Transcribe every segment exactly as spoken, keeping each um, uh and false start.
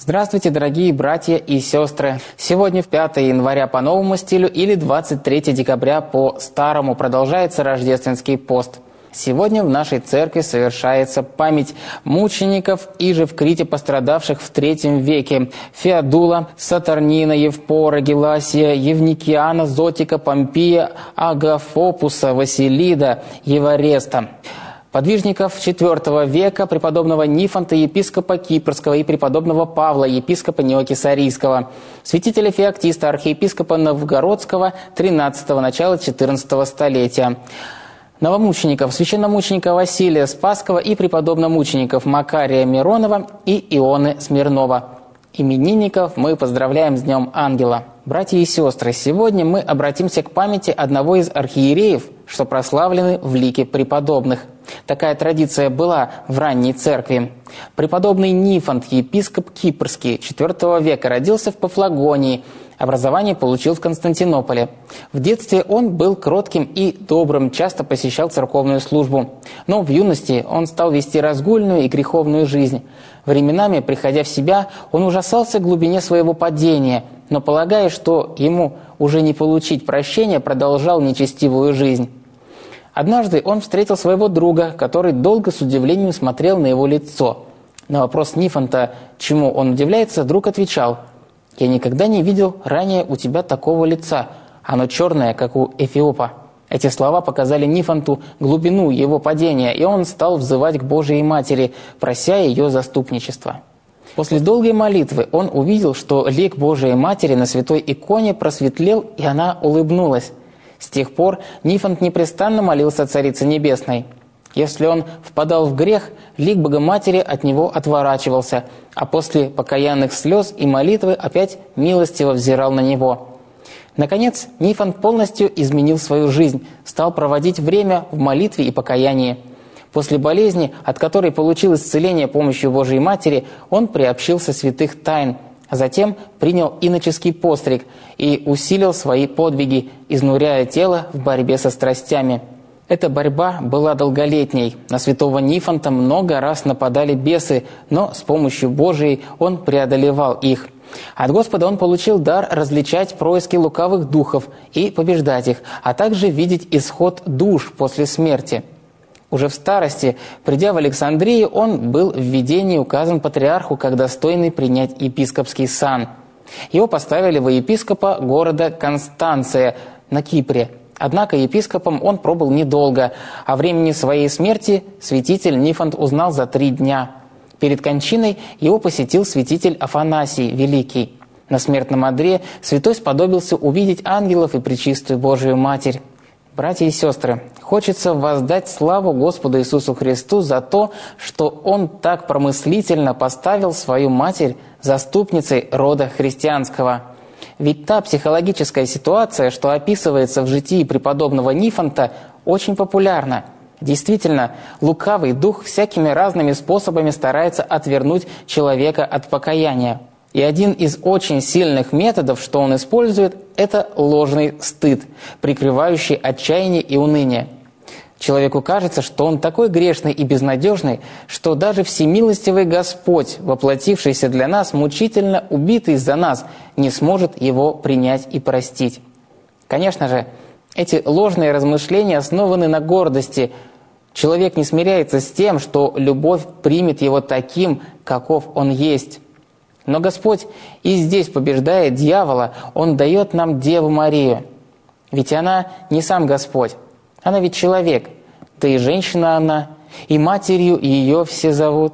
Здравствуйте, дорогие братья и сестры! Сегодня в пятое января по новому стилю или двадцать третье декабря по старому продолжается рождественский пост. Сегодня в нашей церкви совершается память мучеников, иже в Крите пострадавших в третьем веке: Феодула, Сатурнина, Евпора, Геласия, Евникиана, Зотика, Помпия, Агафопуса, Василида, Евареста. Подвижников четвёртого века преподобного Нифонта, епископа Кипрского, и преподобного Павла, епископа Неокесарийского, святителя Феоктиста, архиепископа Новгородского тринадцатого, начала четырнадцатого столетия, новомучеников, священномученика Василия Спасского и преподобномучеников Макария Миронова и Ионы Смирнова. Именинников мы поздравляем с Днем Ангела. Братья и сестры, сегодня мы обратимся к памяти одного из архиереев, что прославлены в лике преподобных. Такая традиция была в ранней церкви. Преподобный Нифонт, епископ Кипрский, четвёртого века, родился в Пафлагонии, образование получил в Константинополе. В детстве он был кротким и добрым, часто посещал церковную службу. Но в юности он стал вести разгульную и греховную жизнь. Временами, приходя в себя, он ужасался глубине своего падения, но, полагая, что ему уже не получить прощения, продолжал нечестивую жизнь. Однажды он встретил своего друга, который долго с удивлением смотрел на его лицо. На вопрос Нифонта, чему он удивляется, друг отвечал: «Я никогда не видел ранее у тебя такого лица, оно черное, как у Эфиопа». Эти слова показали Нифонту глубину его падения, и он стал взывать к Божией Матери, прося ее заступничества. После долгой молитвы он увидел, что лик Божией Матери на святой иконе просветлел, и она улыбнулась. С тех пор Нифонт непрестанно молился Царице Небесной. Если он впадал в грех, лик Богоматери от него отворачивался, а после покаянных слез и молитвы опять милостиво взирал на него. Наконец, Нифонт полностью изменил свою жизнь, стал проводить время в молитве и покаянии. После болезни, от которой получил исцеление помощью Божией Матери, он приобщился святых тайн, а затем принял иноческий постриг и усилил свои подвиги, изнуряя тело в борьбе со страстями. Эта борьба была долголетней. На святого Нифонта много раз нападали бесы, но с помощью Божией он преодолевал их. От Господа он получил дар различать происки лукавых духов и побеждать их, а также видеть исход душ после смерти. Уже в старости, придя в Александрию, он был в видении указан патриарху как достойный принять епископский сан. Его поставили во епископа города Констанция на Кипре. Однако епископом он пробыл недолго, а времени своей смерти святитель Нифонт узнал за три дня. Перед кончиной его посетил святитель Афанасий Великий. На смертном одре святой сподобился увидеть ангелов и пречистую Божию Матерь. Братья и сестры, хочется воздать славу Господу Иисусу Христу за то, что Он так промыслительно поставил свою Матерь заступницей рода христианского. Ведь та психологическая ситуация, что описывается в житии преподобного Нифонта, очень популярна. Действительно, лукавый дух всякими разными способами старается отвернуть человека от покаяния. И один из очень сильных методов, что он использует, это ложный стыд, прикрывающий отчаяние и уныние. Человеку кажется, что он такой грешный и безнадежный, что даже всемилостивый Господь, воплотившийся для нас, мучительно убитый за нас, не сможет его принять и простить. Конечно же, эти ложные размышления основаны на гордости. Человек не смиряется с тем, что любовь примет его таким, каков он есть. Но Господь и здесь побеждает дьявола, Он дает нам Деву Марию. Ведь она не сам Господь, она ведь человек, да и женщина она, и матерью ее все зовут.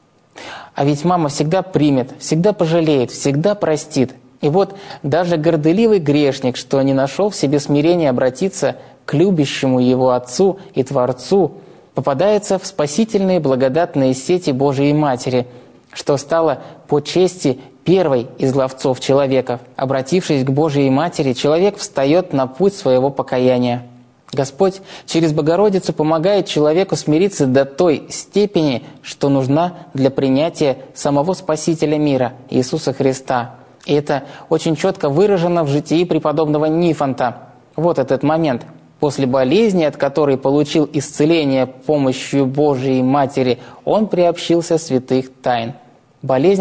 А ведь мама всегда примет, всегда пожалеет, всегда простит. И вот даже горделивый грешник, что не нашел в себе смирения обратиться к любящему его Отцу и Творцу, попадается в спасительные благодатные сети Божией Матери, что стало по чести первой из ловцов человеков. Обратившись к Божией Матери, человек встает на путь своего покаяния. Господь через Богородицу помогает человеку смириться до той степени, что нужна для принятия самого Спасителя мира, Иисуса Христа. И это очень четко выражено в житии преподобного Нифонта. Вот этот момент. После болезни, от которой получил исцеление помощью Божией Матери, он приобщился святых тайн. Болезнь эта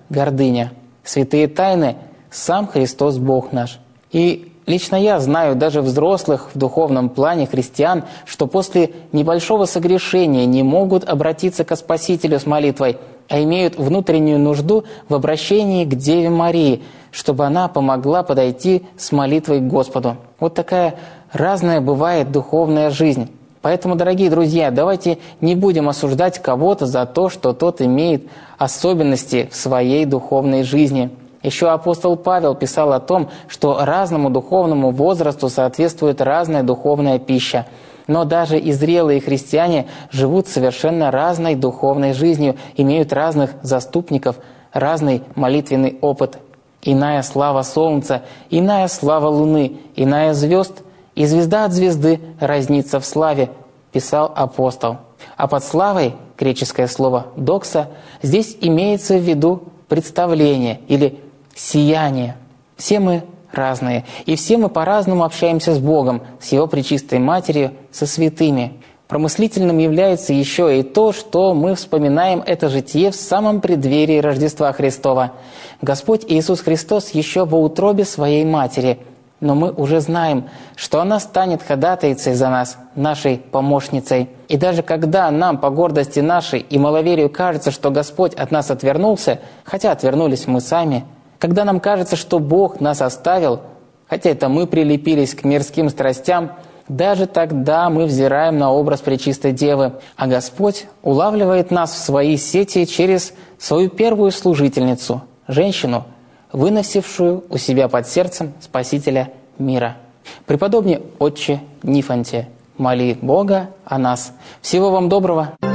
гордыня. Святые тайны – сам Христос Бог наш. И лично я знаю даже взрослых в духовном плане христиан, что после небольшого согрешения не могут обратиться ко Спасителю с молитвой, а имеют внутреннюю нужду в обращении к Деве Марии, чтобы она помогла подойти с молитвой к Господу. Вот такая разная бывает духовная жизнь. Поэтому, дорогие друзья, давайте не будем осуждать кого-то за то, что тот имеет особенности в своей духовной жизни. Еще апостол Павел писал о том, что разному духовному возрасту соответствует разная духовная пища. Но даже и зрелые христиане живут совершенно разной духовной жизнью, имеют разных заступников, разный молитвенный опыт. Иная слава солнца, иная слава луны, иная звезд, и звезда от звезды разнится в славе, писал апостол. А под славой, греческое слово «докса», здесь имеется в виду представление или сияние. Все мы разные, и все мы по-разному общаемся с Богом, с Его Пречистой Матерью, со святыми. Промыслительным является еще и то, что мы вспоминаем это житие в самом преддверии Рождества Христова. Господь Иисус Христос еще во утробе Своей Матери, но мы уже знаем, что она станет ходатайцей за нас, нашей помощницей. И даже когда нам по гордости нашей и маловерию кажется, что Господь от нас отвернулся, хотя отвернулись мы сами, когда нам кажется, что Бог нас оставил, хотя это мы прилепились к мирским страстям, даже тогда мы взираем на образ Пречистой Девы, а Господь улавливает нас в свои сети через свою первую служительницу, женщину, выносившую у себя под сердцем Спасителя мира. Преподобный отче Нифонтий, моли Бога о нас. Всего вам доброго!